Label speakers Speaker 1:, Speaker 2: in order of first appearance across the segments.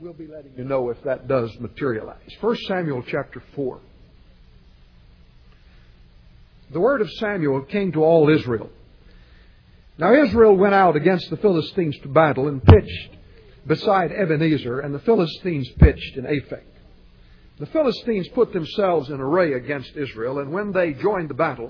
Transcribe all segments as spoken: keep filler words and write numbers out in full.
Speaker 1: we'll be letting you know if that does materialize. First Samuel chapter four. The word of Samuel came to all Israel. Now Israel went out against the Philistines to battle and pitched beside Ebenezer, and the Philistines pitched in Aphek. The Philistines put themselves in array against Israel, and when they joined the battle,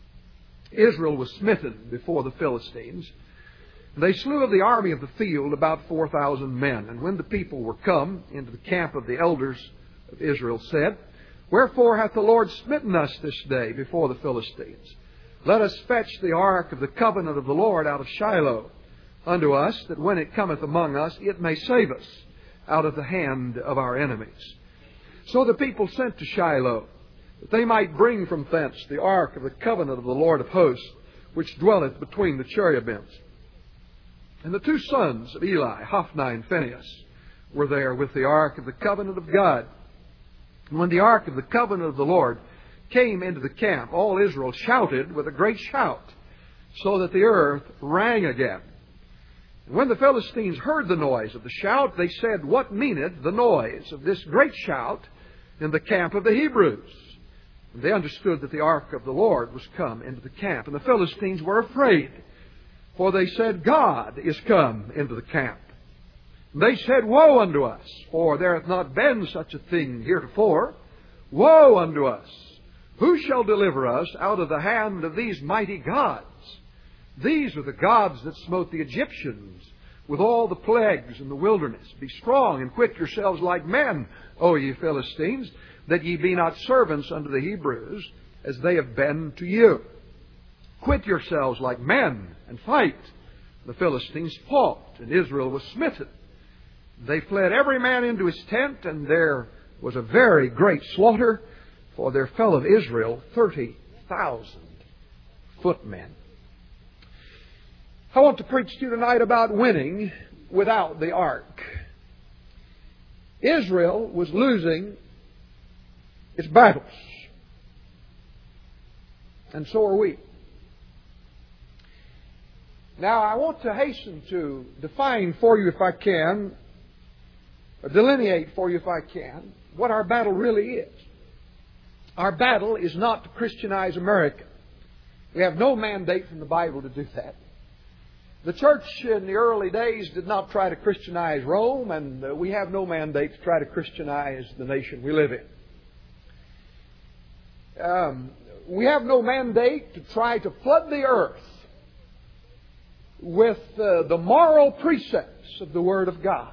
Speaker 1: Israel was smitten before the Philistines. They slew of the army of the field about four thousand men. And when the people were come into the camp of the elders of Israel, said, Wherefore hath the Lord smitten us this day before the Philistines? Let us fetch the ark of the covenant of the Lord out of Shiloh unto us, that when it cometh among us, it may save us out of the hand of our enemies. So the people sent to Shiloh, that they might bring from thence the ark of the covenant of the Lord of hosts, which dwelleth between the cherubims. And the two sons of Eli, Hophni and Phinehas, were there with the ark of the covenant of God. And when the ark of the covenant of the Lord came into the camp, all Israel shouted with a great shout, so that the earth rang again. And when the Philistines heard the noise of the shout, they said, What meaneth the noise of this great shout in the camp of the Hebrews? And they understood that the ark of the Lord was come into the camp. And the Philistines were afraid, for they said, God is come into the camp. And they said, Woe unto us, for there hath not been such a thing heretofore. Woe unto us! Who shall deliver us out of the hand of these mighty gods? These are the gods that smote the Egyptians with all the plagues in the wilderness. Be strong and quit yourselves like men, O ye Philistines, that ye be not servants unto the Hebrews, as they have been to you. Quit yourselves like men and fight. The Philistines fought, and Israel was smitten. They fled every man into his tent, and there was a very great slaughter, for there fell of Israel thirty thousand footmen. I want to preach to you tonight about winning without the ark. Israel was losing its battles. And so are we. Now, I want to hasten to define for you, if I can, or delineate for you, if I can, what our battle really is. Our battle is not to Christianize America. We have no mandate from the Bible to do that. The church in the early days did not try to Christianize Rome, and we have no mandate to try to Christianize the nation we live in. Um, we have no mandate to try to flood the earth with uh, the moral precepts of the Word of God.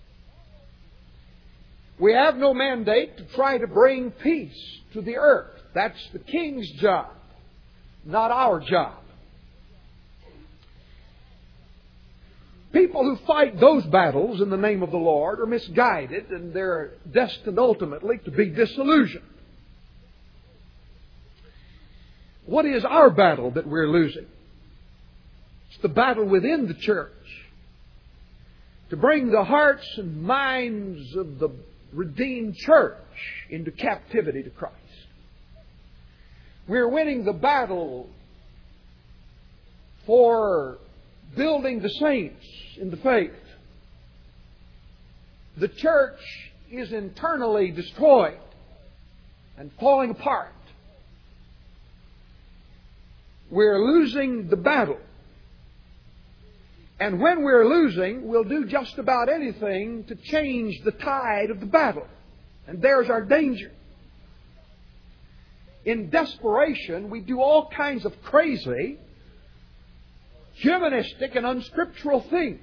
Speaker 1: We have no mandate to try to bring peace to the earth. That's the king's job, not our job. People who fight those battles in the name of the Lord are misguided, and they're destined ultimately to be disillusioned. What is our battle that we're losing? It's the battle within the church to bring the hearts and minds of the redeemed church into captivity to Christ. We're winning the battle for building the saints in the faith. The church is internally destroyed and falling apart. We're losing the battle. And when we're losing, we'll do just about anything to change the tide of the battle. And there's our danger. In desperation, we do all kinds of crazy, humanistic and unscriptural things.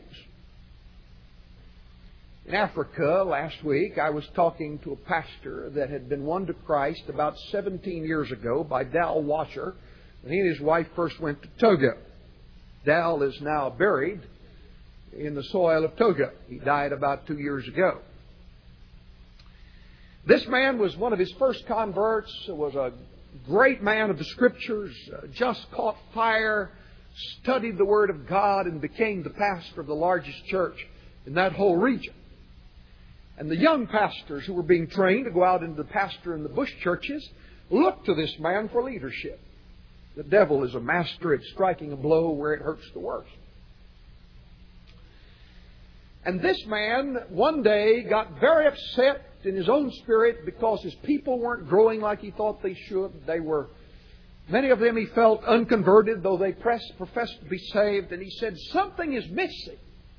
Speaker 1: In Africa last week, I was talking to a pastor that had been won to Christ about seventeen years ago by Dal Washer, when he and his wife first went to Togo. Dal is now buried in the soil of Togo. He died about two years ago. This man was one of his first converts, was a great man of the Scriptures, just caught fire, studied the Word of God, and became the pastor of the largest church in that whole region. And the young pastors who were being trained to go out into the pastor in the bush churches looked to this man for leadership. The devil is a master at striking a blow where it hurts the worst. And this man one day got very upset in his own spirit because his people weren't growing like he thought they should. They were, many of them he felt unconverted, though they pressed, professed to be saved. And he said, something is missing.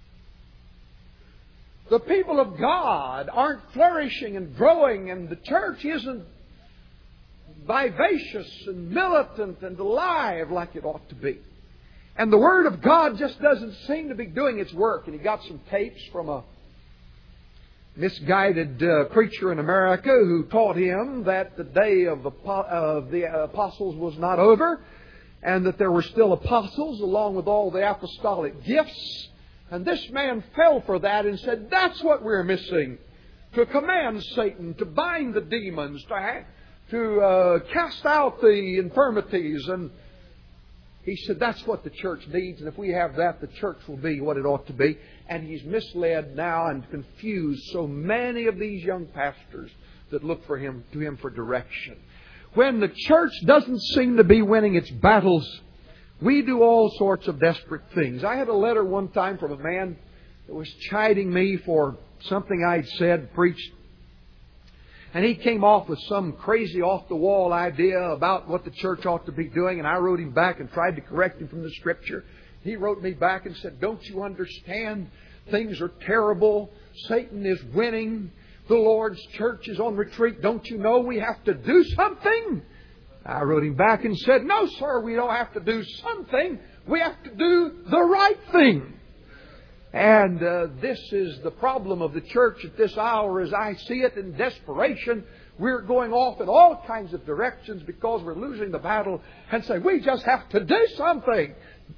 Speaker 1: The people of God aren't flourishing and growing, and the church isn't vivacious and militant and alive like it ought to be. And the Word of God just doesn't seem to be doing its work. And he got some tapes from a misguided uh, preacher in America who taught him that the day of the, of the apostles was not over, and that there were still apostles along with all the apostolic gifts. And this man fell for that and said, that's what we're missing. To command Satan, to bind the demons, to, ha- to uh, cast out the infirmities. And he said, that's what the church needs. And if we have that, the church will be what it ought to be. And he's misled now and confused so many of these young pastors that look for him, to him for direction. When the church doesn't seem to be winning its battles, we do all sorts of desperate things. I had a letter one time from a man that was chiding me for something I'd said, preached. And he came off with some crazy off-the-wall idea about what the church ought to be doing. And I wrote him back and tried to correct him from the Scripture. He wrote me back and said, don't you understand? Things are terrible. Satan is winning. The Lord's church is on retreat. Don't you know we have to do something? I wrote him back and said, no, sir, we don't have to do something. We have to do the right thing. And uh, this is the problem of the church at this hour as I see it in desperation. We're going off in all kinds of directions because we're losing the battle and say, we just have to do something.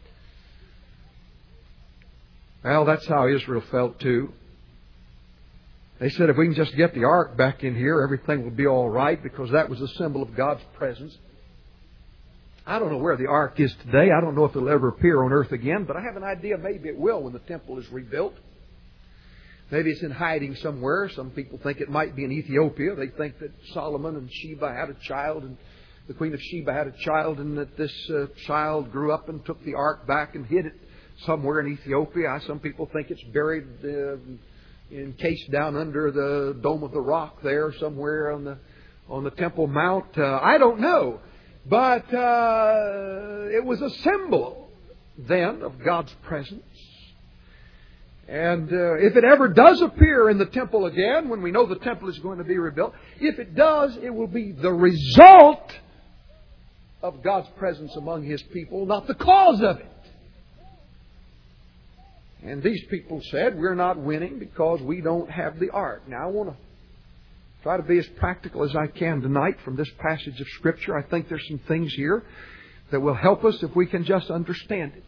Speaker 1: Well, that's how Israel felt too. They said, if we can just get the ark back in here, everything will be all right, because that was a symbol of God's presence. I don't know where the ark is today. I don't know if it'll ever appear on earth again, but I have an idea maybe it will when the temple is rebuilt. Maybe it's in hiding somewhere. Some people think it might be in Ethiopia. They think that Solomon and Sheba had a child, and the Queen of Sheba had a child, and that this uh, child grew up and took the ark back and hid it somewhere in Ethiopia. Some people think it's buried Uh, encased down under the dome of the rock there somewhere on the on the Temple Mount. Uh, I don't know. But uh, it was a symbol then of God's presence. And uh, if it ever does appear in the temple again, when we know the temple is going to be rebuilt, if it does, it will be the result of God's presence among His people, not the cause of it. And these people said, we're not winning because we don't have the ark. Now, I want to try to be as practical as I can tonight from this passage of Scripture. I think there's some things here that will help us if we can just understand it.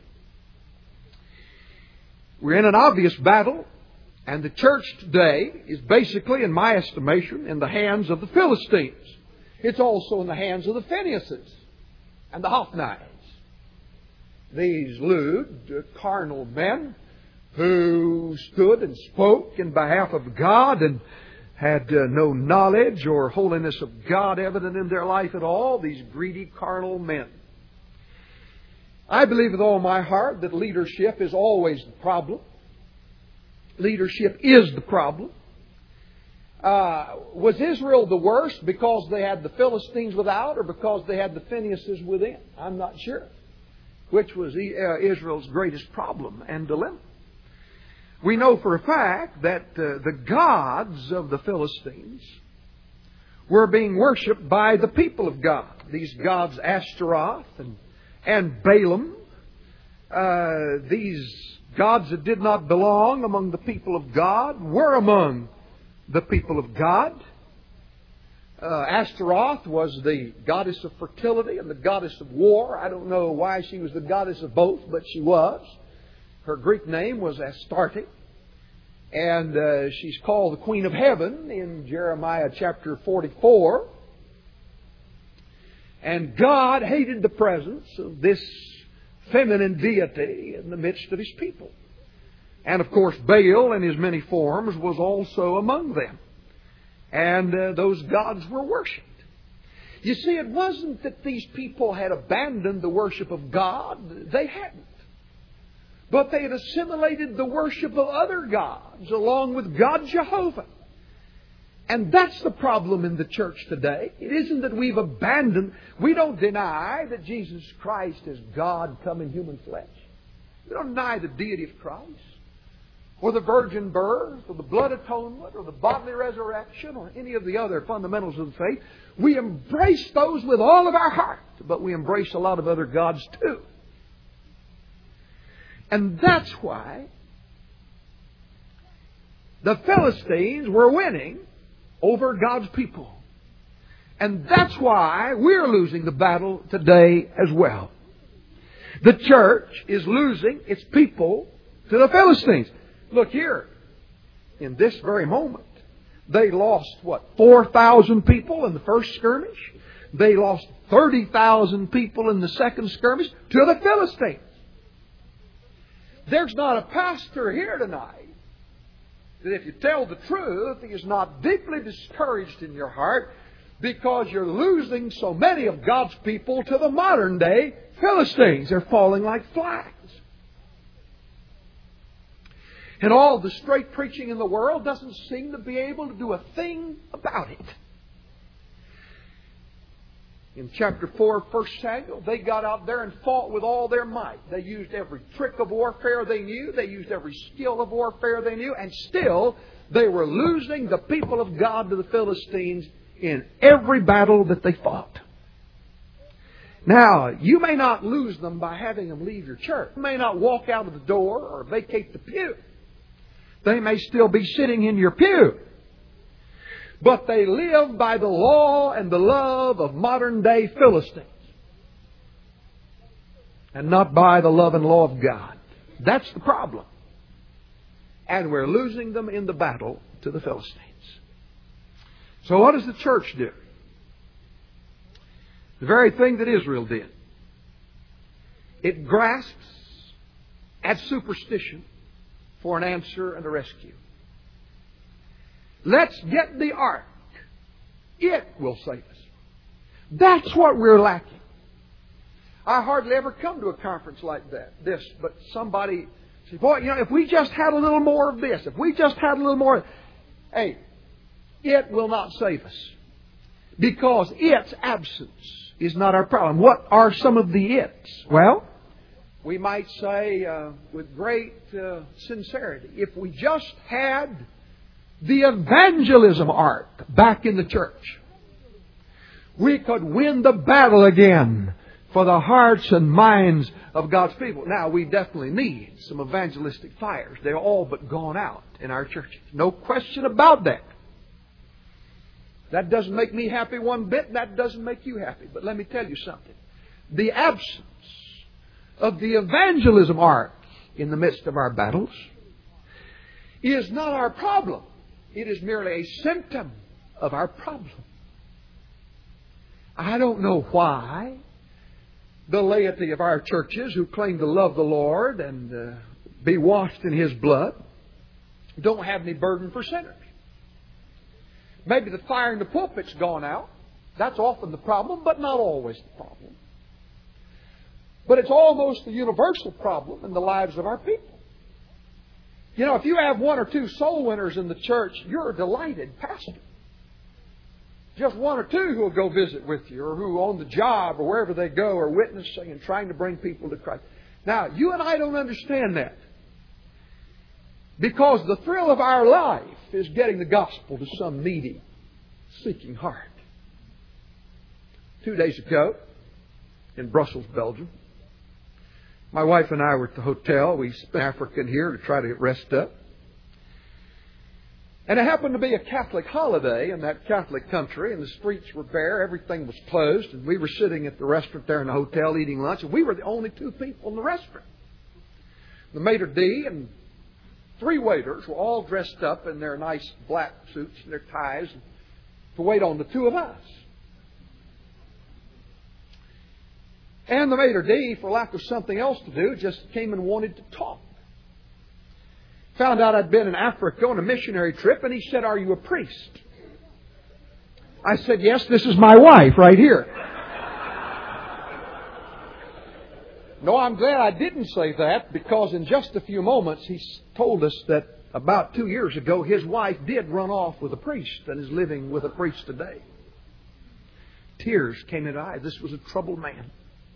Speaker 1: We're in an obvious battle, and the church today is basically, in my estimation, in the hands of the Philistines. It's also in the hands of the Phinehas's and the Hophnis. These lewd, carnal men who stood and spoke in behalf of God and had uh, no knowledge or holiness of God evident in their life at all. These greedy, carnal men. I believe with all my heart that leadership is always the problem. Leadership is the problem. Uh, was Israel the worst because they had the Philistines without, or because they had the Phinehas's within? I'm not sure. Which was Israel's greatest problem and dilemma. We know for a fact that uh, the gods of the Philistines were being worshipped by the people of God. These gods, Ashtaroth and, and Balaam, uh, these gods that did not belong among the people of God, were among the people of God. Uh, Ashtaroth was the goddess of fertility and the goddess of war. I don't know why she was the goddess of both, but she was. Her Greek name was Astarte. And uh, she's called the Queen of Heaven in Jeremiah chapter forty-four. And God hated the presence of this feminine deity in the midst of His people. And of course, Baal in his many forms was also among them. And uh, those gods were worshipped. You see, it wasn't that these people had abandoned the worship of God. They hadn't. But they had assimilated the worship of other gods along with God Jehovah. And that's the problem in the church today. It isn't that we've abandoned, we don't deny that Jesus Christ is God come in human flesh. We don't deny the deity of Christ, or the virgin birth, or the blood atonement, or the bodily resurrection, or any of the other fundamentals of the faith. We embrace those with all of our heart, but we embrace a lot of other gods too. And that's why the Philistines were winning over God's people. And that's why we're losing the battle today as well. The church is losing its people to the Philistines. Look here, in this very moment, they lost, what, four thousand people in the first skirmish? They lost thirty thousand people in the second skirmish to the Philistines. There's not a pastor here tonight that, if you tell the truth, he is not deeply discouraged in your heart because you're losing so many of God's people to the modern day Philistines. They're falling like flies. And all the straight preaching in the world doesn't seem to be able to do a thing about it. In chapter four of First Samuel, they got out there and fought with all their might. They used every trick of warfare they knew. They used every skill of warfare they knew. And still, they were losing the people of God to the Philistines in every battle that they fought. Now, you may not lose them by having them leave your church. You may not walk out of the door or vacate the pew. They may still be sitting in your pew. But they live by the law and the love of modern day Philistines, and not by the love and law of God. That's the problem. And we're losing them in the battle to the Philistines. So what does the church do? The very thing that Israel did. It grasps at superstition for an answer and a rescue. Let's get the ark. It will save us. That's what we're lacking. I hardly ever come to a conference like that, this, but somebody says, boy, you know, if we just had a little more of this, if we just had a little more, hey, it will not save us. Because its absence is not our problem. What are some of the its? Well, we might say uh, with great uh, sincerity, if we just had the evangelism ark back in the church, we could win the battle again for the hearts and minds of God's people. Now, we definitely need some evangelistic fires. They're all but gone out in our churches. No question about that. That doesn't make me happy one bit. That doesn't make you happy. But let me tell you something. The absence of the evangelism ark in the midst of our battles is not our problem. It is merely a symptom of our problem. I don't know why the laity of our churches who claim to love the Lord and uh, be washed in His blood don't have any burden for sinners. Maybe the fire in the pulpit's gone out. That's often the problem, but not always the problem. But it's almost the universal problem in the lives of our people. You know, if you have one or two soul winners in the church, you're a delighted pastor. Just one or two who will go visit with you, or who on the job or wherever they go are witnessing and trying to bring people to Christ. Now, you and I don't understand that. Because the thrill of our life is getting the gospel to some needy, seeking heart. Two days ago, in Brussels, Belgium, my wife and I were at the hotel. We spent African here to try to get rest up. And it happened to be a Catholic holiday in that Catholic country, and the streets were bare, everything was closed, and we were sitting at the restaurant there in the hotel eating lunch, and we were the only two people in the restaurant. The maitre d' and three waiters were all dressed up in their nice black suits and their ties to wait on the two of us. And the maitre d', for lack of something else to do, just came and wanted to talk. Found out I'd been in Africa on a missionary trip, and he said, "Are you a priest?" I said, "Yes, this is my wife right here." No, I'm glad I didn't say that, because in just a few moments he told us that about two years ago his wife did run off with a priest and is living with a priest today. Tears came in his eyes. This was a troubled man.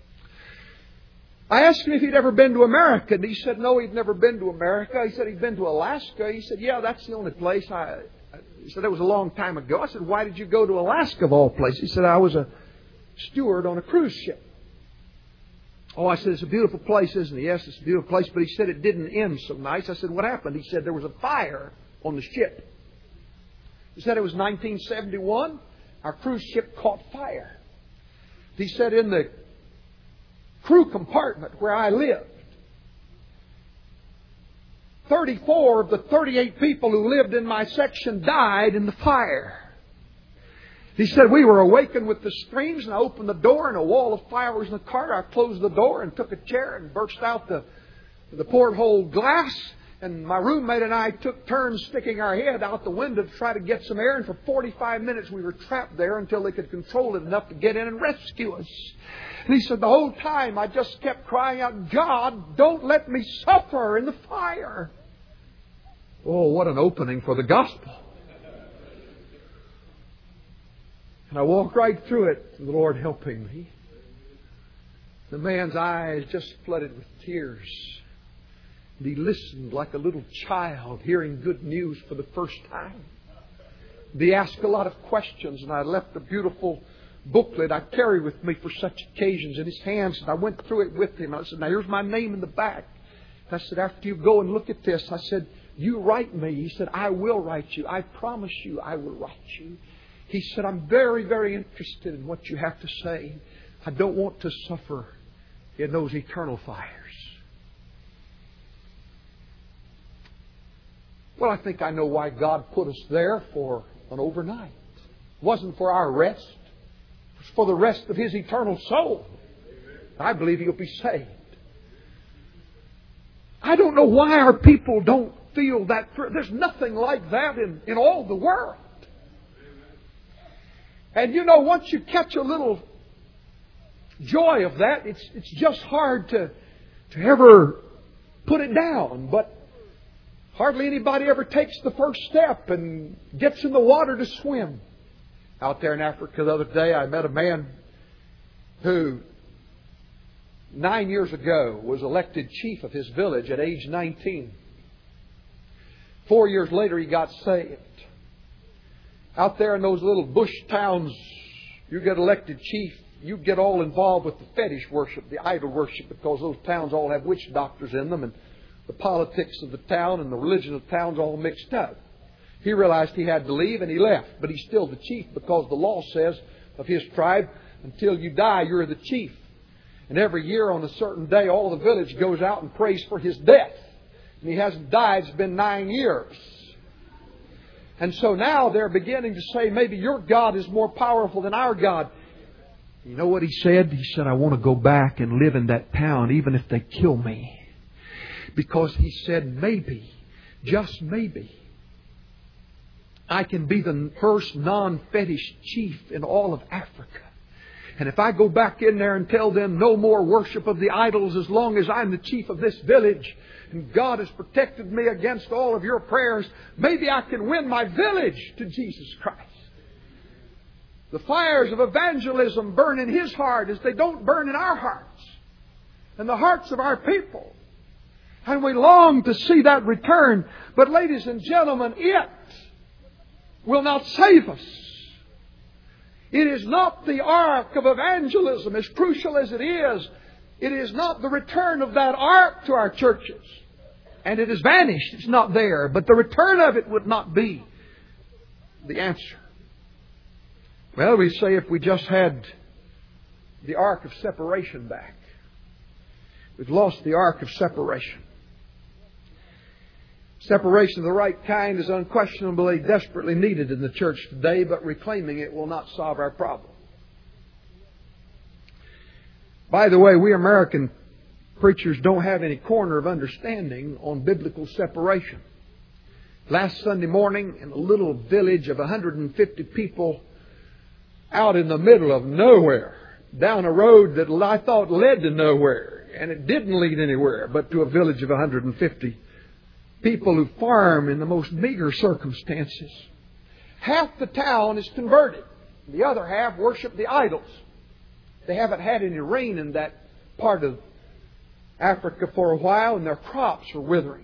Speaker 1: I asked him if he'd ever been to America, and he said no, he'd never been to America. He said he'd been to Alaska. He said, yeah, that's the only place. I, he said, that was a long time ago. I said, why did you go to Alaska of all places? He said, I was a steward on a cruise ship. Oh, I said, it's a beautiful place, isn't it? Yes, it's a beautiful place, but he said it didn't end so nice. I said, what happened? He said there was a fire on the ship. He said it was nineteen seventy-one. Our cruise ship caught fire. He said in the crew compartment where I lived, thirty-four of the thirty-eight people who lived in my section died in the fire. He said, we were awakened with the screams, and I opened the door and a wall of fire was in the car. I closed the door and took a chair and burst out the, the porthole glass. And my roommate and I took turns sticking our head out the window to try to get some air. And for forty-five minutes we were trapped there until they could control it enough to get in and rescue us. And he said, the whole time I just kept crying out, God, don't let me suffer in the fire. Oh, what an opening for the gospel. And I walked right through it, the Lord helping me. The man's eyes just flooded with tears. And he listened like a little child hearing good news for the first time. He asked a lot of questions, and I left a beautiful booklet I carry with me for such occasions in his hands. And I went through it with him. I said, now here's my name in the back. And I said, after you go and look at this, I said, you write me. He said, I will write you. I promise you I will write you. He said, I'm very, very interested in what you have to say. I don't want to suffer in those eternal fires. Well, I think I know why God put us there for an overnight. It wasn't for our rest. It was for the rest of His eternal soul. I believe He'll be saved. I don't know why our people don't feel that. There's nothing like that in, in all the world. And you know, once you catch a little joy of that, it's it's just hard to to ever put it down. But hardly anybody ever takes the first step and gets in the water to swim. Out there in Africa the other day, I met a man who nine years ago was elected chief of his village at age nineteen. Four years later, he got saved. Out there in those little bush towns, you get elected chief, you get all involved with the fetish worship, the idol worship, because those towns all have witch doctors in them, and the politics of the town and the religion of the town's all mixed up. He realized he had to leave, and he left. But he's still the chief, because the law says of his tribe, until you die, you're the chief. And every year on a certain day, all the village goes out and prays for his death. And he hasn't died. It's been nine years. And so now they're beginning to say, maybe your God is more powerful than our God. You know what he said? He said, I want to go back and live in that town, even if they kill me. Because he said, maybe, just maybe, I can be the first non-fetish chief in all of Africa. And if I go back in there and tell them no more worship of the idols as long as I'm the chief of this village, and God has protected me against all of your prayers, maybe I can win my village to Jesus Christ. The fires of evangelism burn in His heart as they don't burn in our hearts and the hearts of our people. And we long to see that return. But ladies and gentlemen, it will not save us. It is not the ark of evangelism, as crucial as it is. It is not the return of that ark to our churches. And it has vanished. It's not there. But the return of it would not be the answer. Well, we say if we just had the ark of separation back. We've lost the ark of separation. Separation of the right kind is unquestionably desperately needed in the church today, but reclaiming it will not solve our problem. By the way, we American preachers don't have any corner of understanding on biblical separation. Last Sunday morning, in a little village of one hundred fifty people out in the middle of nowhere, down a road that I thought led to nowhere, And it didn't lead anywhere but to a village of one hundred fifty people who farm in the most meager circumstances. Half the town is converted. The other half worship the idols. They haven't had any rain in that part of Africa for a while, and their crops are withering.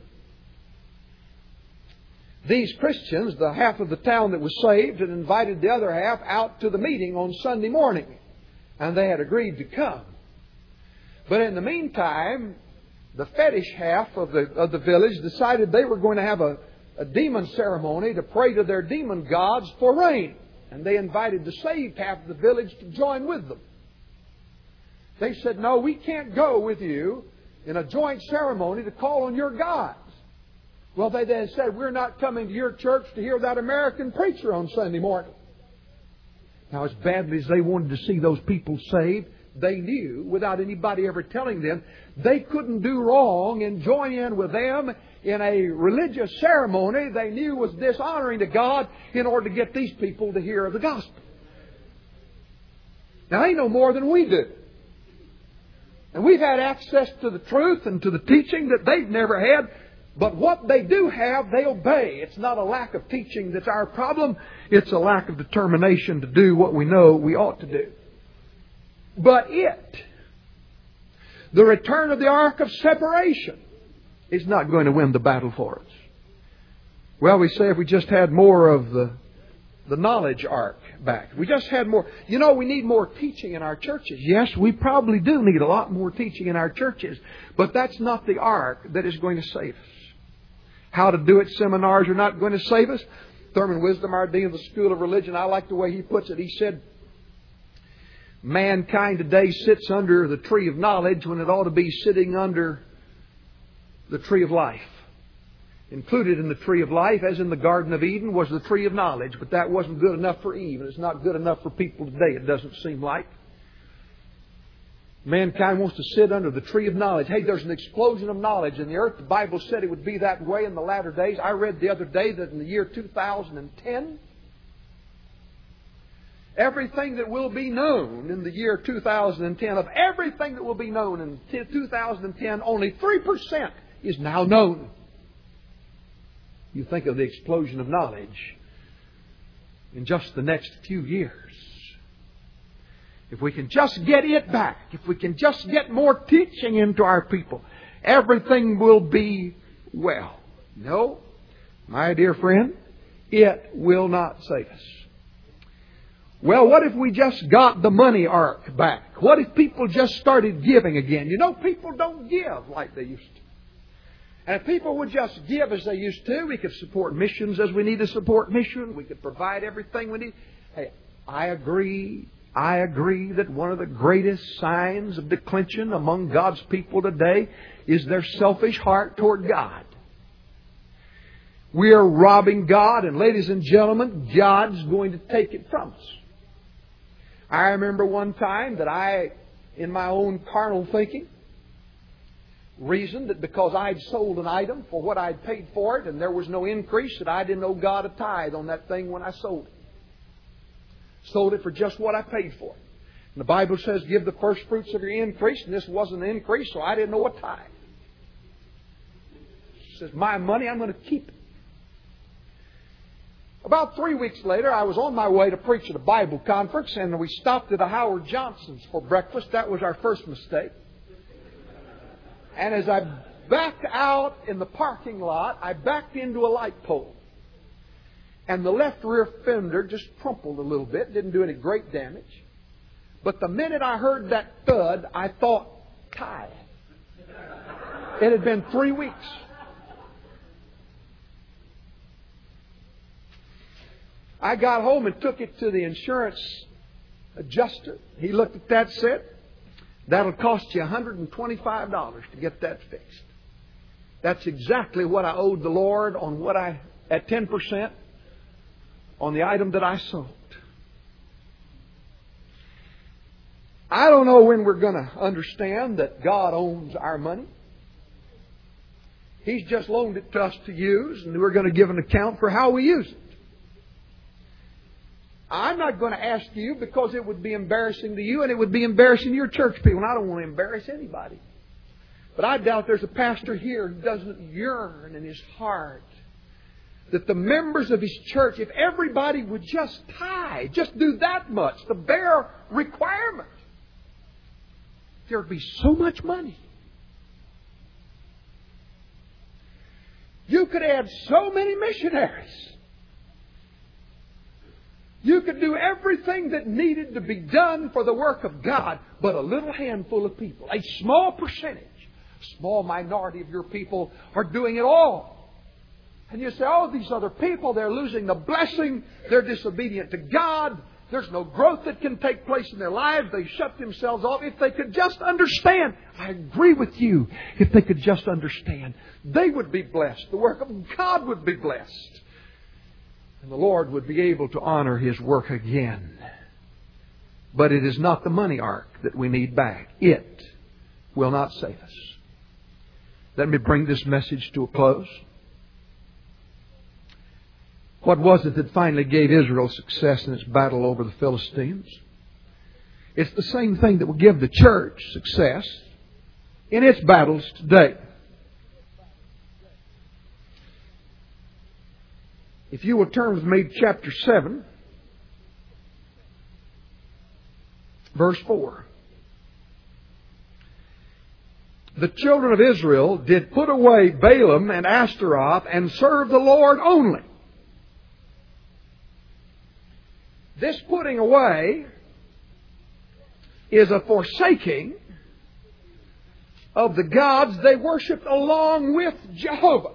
Speaker 1: These Christians, the half of the town that was saved, had invited the other half out to the meeting on Sunday morning, and they had agreed to come. But in the meantime, the fetish half of the of the village decided they were going to have a, a demon ceremony to pray to their demon gods for rain. And they invited the saved half of the village to join with them. They said, no, we can't go with you in a joint ceremony to call on your gods. Well, they then said, we're not coming to your church to hear that American preacher on Sunday morning. Now, as badly as they wanted to see those people saved, they knew, without anybody ever telling them, they couldn't do wrong and join in with them in a religious ceremony they knew was dishonoring to God in order to get these people to hear of the gospel. Now, they know more than we do. And we've had access to the truth and to the teaching that they've never had. But what they do have, they obey. It's not a lack of teaching that's our problem. It's a lack of determination to do what we know we ought to do. But it, the return of the ark of separation, is not going to win the battle for us. Well, we say if we just had more of the, the knowledge ark back. We just had more. You know, we need more teaching in our churches. Yes, we probably do need a lot more teaching in our churches. But that's not the ark that is going to save us. How to do it seminars are not going to save us. Thurman Wisdom, our dean of the School of Religion, I like the way he puts it. He said, mankind today sits under the tree of knowledge when it ought to be sitting under the tree of life. Included in the tree of life, as in the Garden of Eden, was the tree of knowledge. But that wasn't good enough for Eve. And it's not good enough for people today, it doesn't seem like. Mankind wants to sit under the tree of knowledge. Hey, there's an explosion of knowledge in the earth. The Bible said it would be that way in the latter days. I read the other day that in the year two thousand ten, everything that will be known in the year two thousand ten, of everything that will be known in two thousand ten, only three percent is now known. You think of the explosion of knowledge in just the next few years. If we can just get it back, if we can just get more teaching into our people, everything will be well. No, my dear friend, it will not save us. Well, what if we just got the money ark back? What if people just started giving again? You know, people don't give like they used to. And if people would just give as they used to, we could support missions as we need to support missions. We could provide everything we need. Hey, I agree. I agree that one of the greatest signs of declension among God's people today is their selfish heart toward God. We are robbing God, and ladies and gentlemen, God's going to take it from us. I remember one time that I, in my own carnal thinking, reasoned that because I'd sold an item for what I'd paid for it and there was no increase, that I didn't owe God a tithe on that thing when I sold it. Sold it for just what I paid for it. And the Bible says, give the first fruits of your increase, and this wasn't an increase, so I didn't know a tithe. It says, my money, I'm going to keep it. About three weeks later, I was on my way to preach at a Bible conference, and we stopped at a Howard Johnson's for breakfast. That was our first mistake. And as I backed out in the parking lot, I backed into a light pole. And the left rear fender just crumpled a little bit. Didn't do any great damage. But the minute I heard that thud, I thought, tithe. It had been three weeks. I got home and took it to the insurance adjuster. He looked at that and said, that'll cost you one hundred twenty-five dollars to get that fixed. That's exactly what I owed the Lord on what I, at ten percent on the item that I sold. I don't know when we're going to understand that God owns our money. He's just loaned it to us to use, and we're going to give an account for how we use it. I'm not going to ask you because it would be embarrassing to you and it would be embarrassing to your church people. And I don't want to embarrass anybody. But I doubt there's a pastor here who doesn't yearn in his heart that the members of his church, if everybody would just tithe, just do that much, the bare requirement, there would be so much money. You could add so many missionaries. You could do everything that needed to be done for the work of God, but a little handful of people, a small percentage, a small minority of your people are doing it all. And you say, oh, these other people, they're losing the blessing. They're disobedient to God. There's no growth that can take place in their lives. They shut themselves off. If they could just understand, I agree with you, if they could just understand, they would be blessed. The work of God would be blessed. And the Lord would be able to honor His work again. But it is not the money ark that we need back. It will not save us. Let me bring this message to a close. What was it that finally gave Israel success in its battle over the Philistines? It's the same thing that will give the church success in its battles today. If you will turn with me to chapter seven, verse four. The children of Israel did put away Balaam and Ashtaroth and serve the Lord only. This putting away is a forsaking of the gods they worshipped along with Jehovah.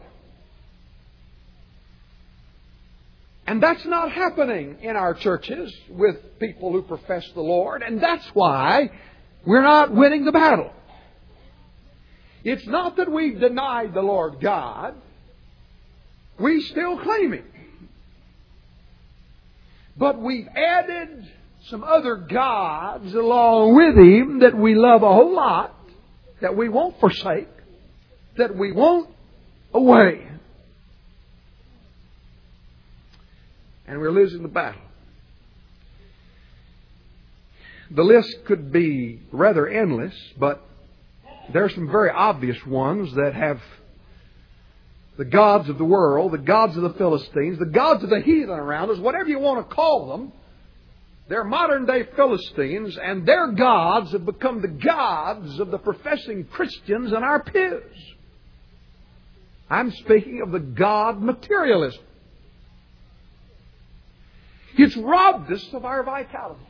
Speaker 1: And that's not happening in our churches with people who profess the Lord. And that's why we're not winning the battle. It's not that we've denied the Lord God. We still claim Him. But we've added some other gods along with Him that we love a whole lot, that we won't forsake, that we won't away. And we're losing the battle. The list could be rather endless, but there are some very obvious ones that have the gods of the world, the gods of the Philistines, the gods of the heathen around us, whatever you want to call them. They're modern day Philistines, and their gods have become the gods of the professing Christians in our pews. I'm speaking of the God materialism. It's robbed us of our vitality.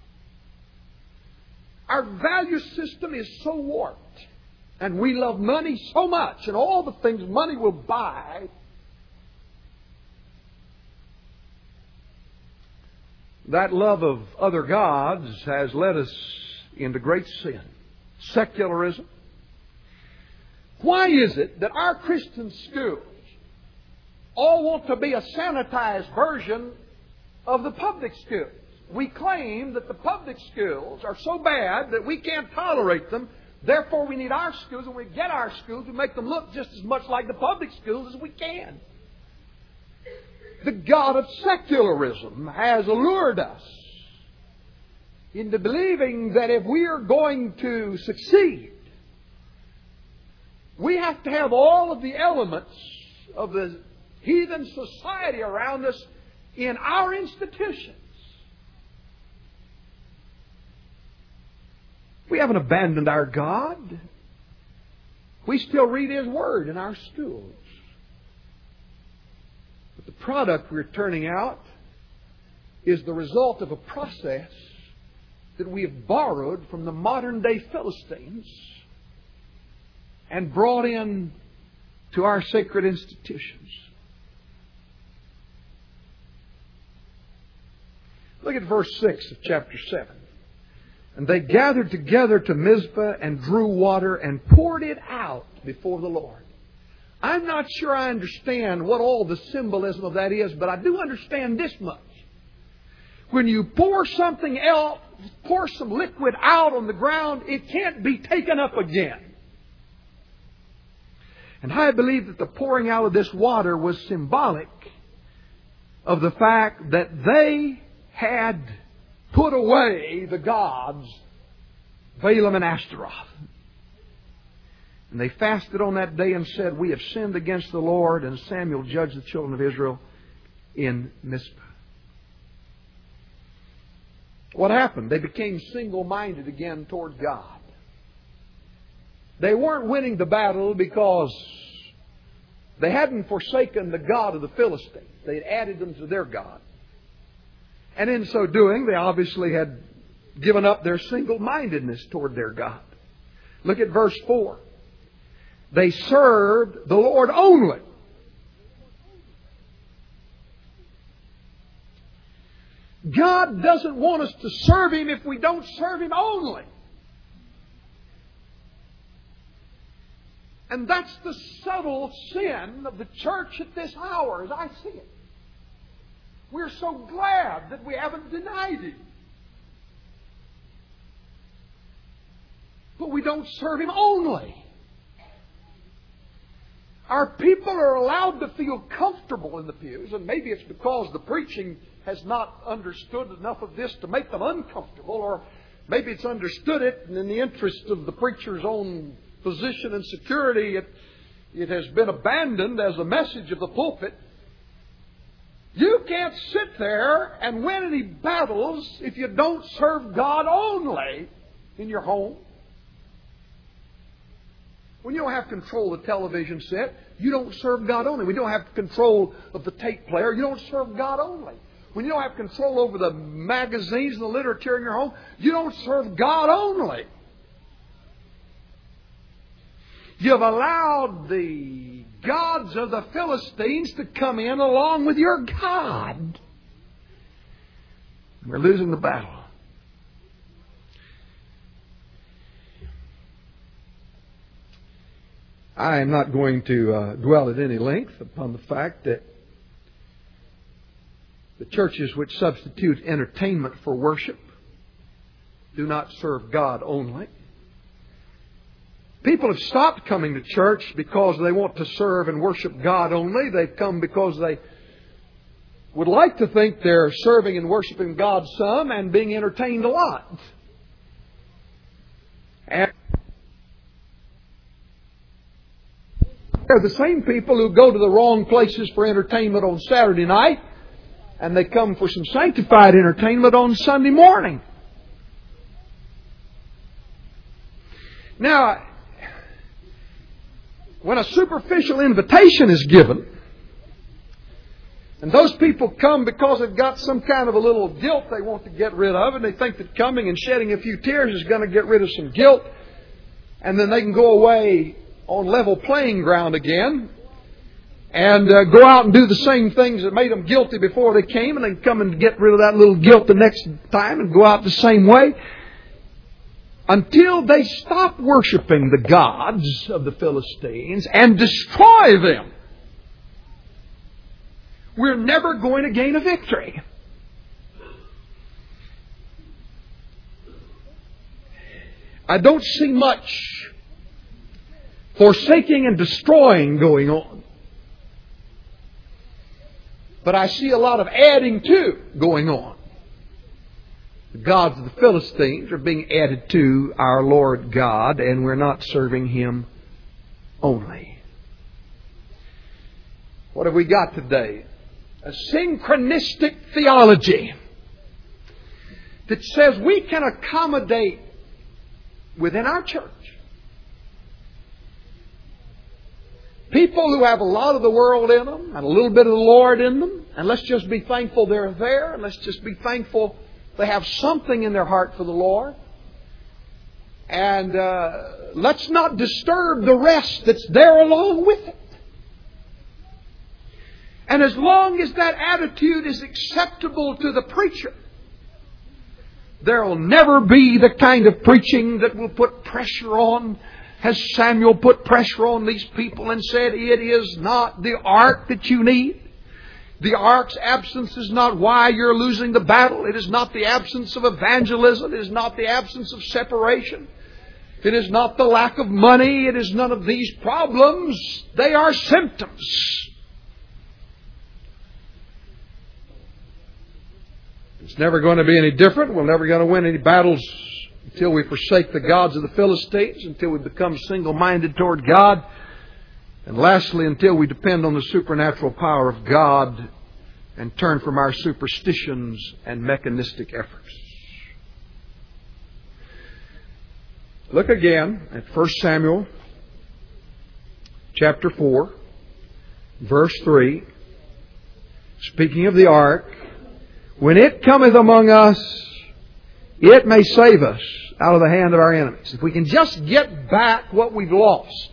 Speaker 1: Our value system is so warped. And we love money so much and all the things money will buy. That love of other gods has led us into great sin. Secularism. Why is it that our Christian schools all want to be a sanitized version of the public schools? We claim that the public schools are so bad that we can't tolerate them. Therefore, we need our schools, and when we get our schools, we make them look just as much like the public schools as we can. The God of secularism has allured us into believing that if we are going to succeed, we have to have all of the elements of the heathen society around us in our institutions. We haven't abandoned our God. We still read His Word in our schools. But the product we're turning out is the result of a process that we have borrowed from the modern day Philistines and brought in to our sacred institutions. Look at verse six of chapter seven. And they gathered together to Mizpah and drew water and poured it out before the Lord. I'm not sure I understand what all the symbolism of that is, but I do understand this much. When you pour something else, pour some liquid out on the ground, it can't be taken up again. And I believe that the pouring out of this water was symbolic of the fact that they had put away the gods, Balaam and Ashtaroth. And they fasted on that day and said, "We have sinned against the Lord." And Samuel judged the children of Israel in Mizpah. What happened? They became single-minded again toward God. They weren't winning the battle because they hadn't forsaken the God of the Philistines. They had added them to their God. And in so doing, they obviously had given up their single-mindedness toward their God. Look at verse four. They served the Lord only. God doesn't want us to serve Him if we don't serve Him only. And that's the subtle sin of the church at this hour, as I see it. We're so glad that we haven't denied Him. But we don't serve Him only. Our people are allowed to feel comfortable in the pews, and maybe it's because the preaching has not understood enough of this to make them uncomfortable, or maybe it's understood it, and in the interest of the preacher's own position and security, it, it has been abandoned as a message of the pulpit. You can't sit there and win any battles if you don't serve God only in your home. When you don't have control of the television set, you don't serve God only. When you don't have control of the tape player, you don't serve God only. When you don't have control over the magazines and the literature in your home, you don't serve God only. You've allowed the gods of the Philistines to come in along with your God. We're losing the battle. I am not going to uh, dwell at any length upon the fact that the churches which substitute entertainment for worship do not serve God only. People have stopped coming to church because they want to serve and worship God only. They've come because they would like to think they're serving and worshiping God some and being entertained a lot. And they're the same people who go to the wrong places for entertainment on Saturday night, and they come for some sanctified entertainment on Sunday morning. Now, when a superficial invitation is given, and those people come because they've got some kind of a little guilt they want to get rid of, and they think that coming and shedding a few tears is going to get rid of some guilt, and then they can go away on level playing ground again and uh, go out and do the same things that made them guilty before they came, and then come and get rid of that little guilt the next time and go out the same way, until they stop worshiping the gods of the Philistines and destroy them. We're never going to gain a victory. I don't see much forsaking and destroying going on. But I see a lot of adding to going on. The gods of the Philistines are being added to our Lord God, and we're not serving Him only. What have we got today? A synchronistic theology that says we can accommodate within our church people who have a lot of the world in them and a little bit of the Lord in them, and let's just be thankful they're there, and let's just be thankful they have something in their heart for the Lord. And uh, let's not disturb the rest that's there along with it. And as long as that attitude is acceptable to the preacher, there will never be the kind of preaching that will put pressure on, as Samuel put pressure on these people and said, it is not the ark that you need. The ark's absence is not why you're losing the battle. It is not the absence of evangelism. It is not the absence of separation. It is not the lack of money. It is none of these problems. They are symptoms. It's never going to be any different. We're never going to win any battles until we forsake the gods of the Philistines, until we become single-minded toward God, and lastly, until we depend on the supernatural power of God and turn from our superstitions and mechanistic efforts. Look again at First Samuel chapter four, verse three. Speaking of the ark, when it cometh among us, it may save us out of the hand of our enemies. If we can just get back what we've lost.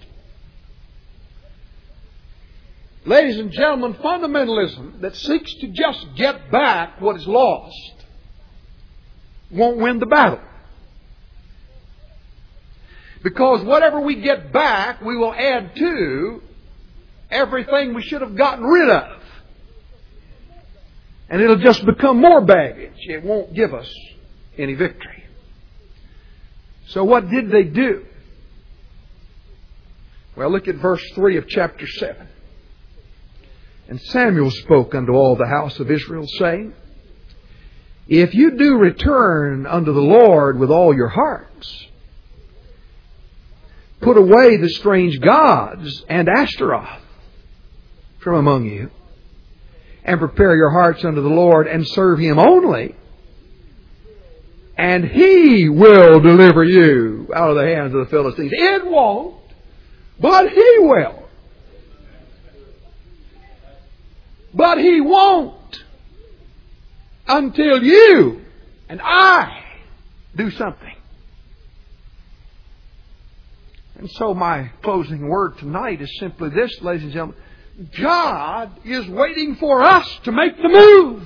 Speaker 1: Ladies and gentlemen, fundamentalism that seeks to just get back what is lost won't win the battle. Because whatever we get back, we will add to everything we should have gotten rid of. And it'll just become more baggage. It won't give us any victory. So what did they do? Well, look at verse three of chapter seven. And Samuel spoke unto all the house of Israel, saying, If you do return unto the Lord with all your hearts, put away the strange gods and Ashtaroth from among you, and prepare your hearts unto the Lord, and serve Him only, and He will deliver you out of the hands of the Philistines. It won't, but He will. But He won't until you and I do something. And so my closing word tonight is simply this, ladies and gentlemen. God is waiting for us to make the move.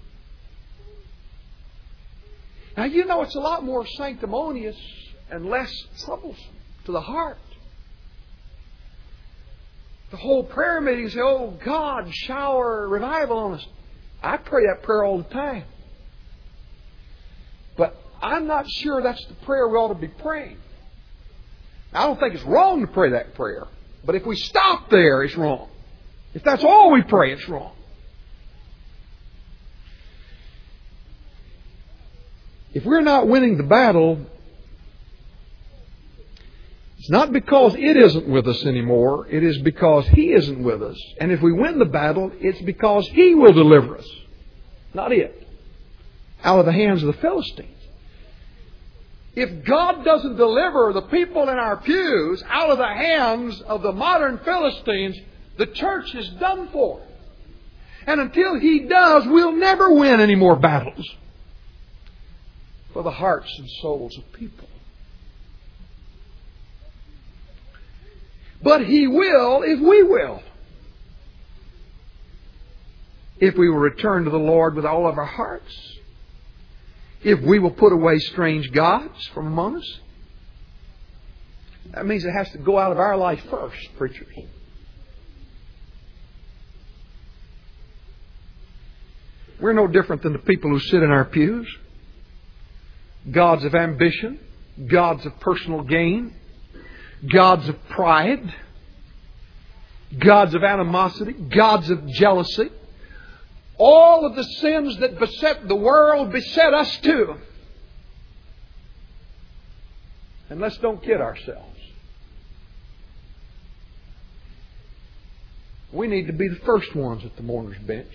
Speaker 1: Now, you know, it's a lot more sanctimonious and less troublesome to the heart. The whole prayer meeting say, oh, God, shower revival on us. I pray that prayer all the time. But I'm not sure that's the prayer we ought to be praying. I don't think it's wrong to pray that prayer. But if we stop there, it's wrong. If that's all we pray, it's wrong. If we're not winning the battle, it's not because it isn't with us anymore. It is because He isn't with us. And if we win the battle, it's because He will deliver us. Not it. Out of the hands of the Philistines. If God doesn't deliver the people in our pews out of the hands of the modern Philistines, the church is done for. And until He does, we'll never win any more battles for the hearts and souls of people. But He will if we will. If we will return to the Lord with all of our hearts. If we will put away strange gods from among us. That means it has to go out of our life first, preachers. We're no different than the people who sit in our pews. Gods of ambition, gods of personal gain, gods of pride, gods of animosity, gods of jealousy. All of the sins that beset the world beset us too. And let's don't kid ourselves. We need to be the first ones at the mourner's bench.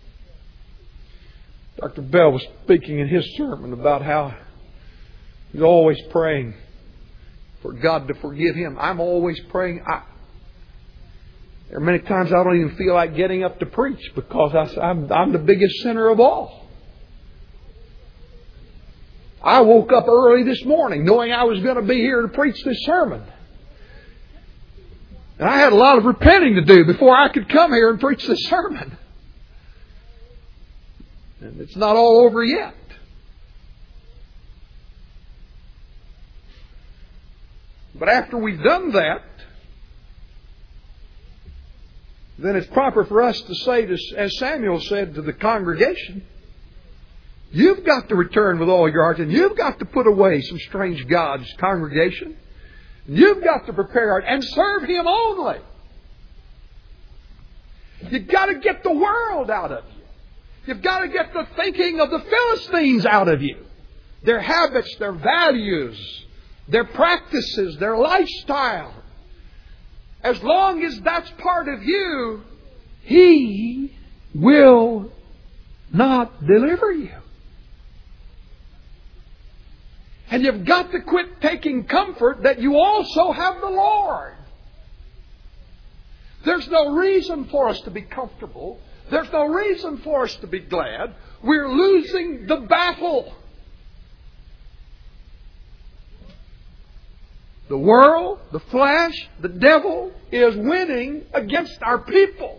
Speaker 1: Doctor Bell was speaking in his sermon about how he's always praying for God to forgive him. I'm always praying. I, there are many times I don't even feel like getting up to preach because I, I'm, I'm the biggest sinner of all. I woke up early this morning knowing I was going to be here to preach this sermon. And I had a lot of repenting to do before I could come here and preach this sermon. And it's not all over yet. But after we've done that, then it's proper for us to say, to, as Samuel said to the congregation, you've got to return with all your heart, and you've got to put away some strange gods, congregation. You've got to prepare it and serve Him only. You've got to get the world out of you. You've got to get the thinking of the Philistines out of you. their habits, their values, their practices, their lifestyle. As long as that's part of you, He will not deliver you. And you've got to quit taking comfort that you also have the Lord. There's no reason for us to be comfortable. There's no reason for us to be glad. We're losing the battle. The world, the flesh, the devil is winning against our people.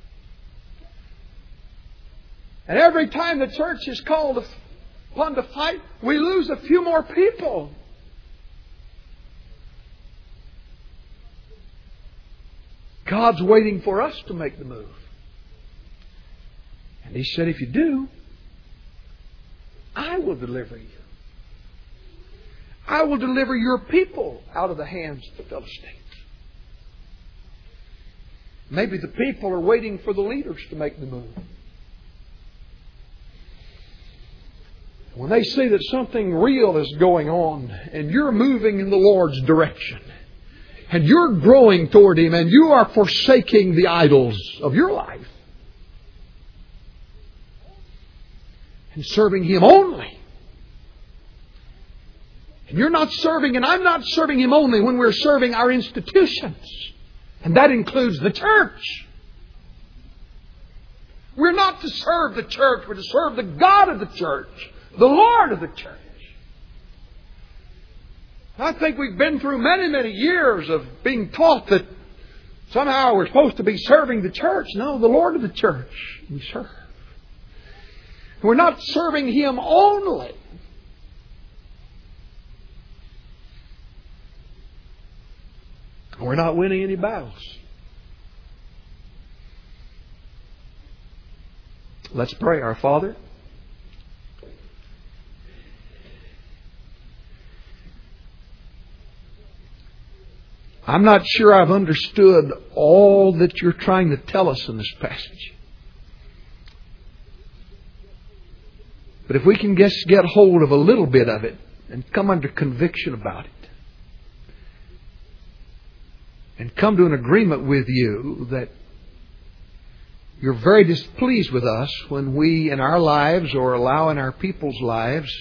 Speaker 1: And every time the church is called upon to fight, we lose a few more people. God's waiting for us to make the move. And He said, if you do, I will deliver you. I will deliver your people out of the hands of the Philistines. Maybe the people are waiting for the leaders to make the move. When they see that something real is going on and you're moving in the Lord's direction and you're growing toward Him and you are forsaking the idols of your life and serving Him only. And you're not serving, and I'm not serving Him only when we're serving our institutions. And that includes the church. We're not to serve the church, we're to serve the God of the church, the Lord of the church. I think we've been through many, many years of being taught that somehow we're supposed to be serving the church. No, the Lord of the church we serve. We're not serving Him only. We're not winning any battles. Let's pray. Our Father, I'm not sure I've understood all that you're trying to tell us in this passage. But if we can just get hold of a little bit of it and come under conviction about it, and come to an agreement with you that you're very displeased with us when we in our lives or allow in our people's lives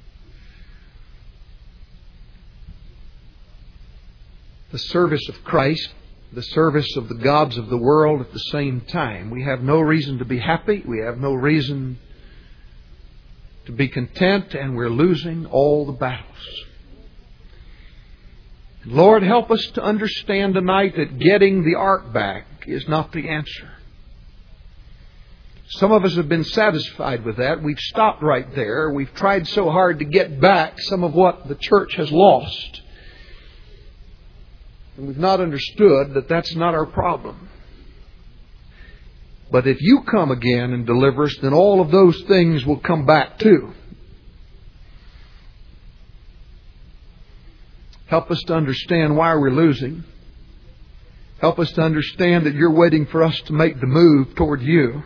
Speaker 1: the service of Christ, the service of the gods of the world at the same time. We have no reason to be happy. We have no reason to be content, and we're losing all the battles. Lord, help us to understand tonight that getting the ark back is not the answer. Some of us have been satisfied with that. We've stopped right there. We've tried so hard to get back some of what the church has lost. And we've not understood that that's not our problem. But if you come again and deliver us, then all of those things will come back too. Help us to understand why we're losing. Help us to understand that you're waiting for us to make the move toward you.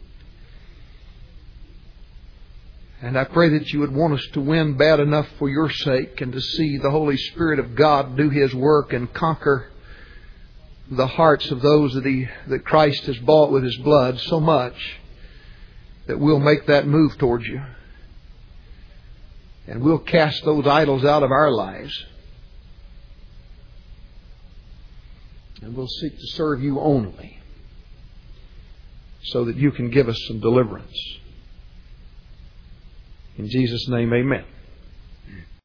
Speaker 1: And I pray that you would want us to win bad enough for your sake and to see the Holy Spirit of God do His work and conquer the hearts of those that He, that Christ has bought with His blood so much that we'll make that move towards you. And we'll cast those idols out of our lives. And we'll seek to serve you only so that you can give us some deliverance. In Jesus' name, amen.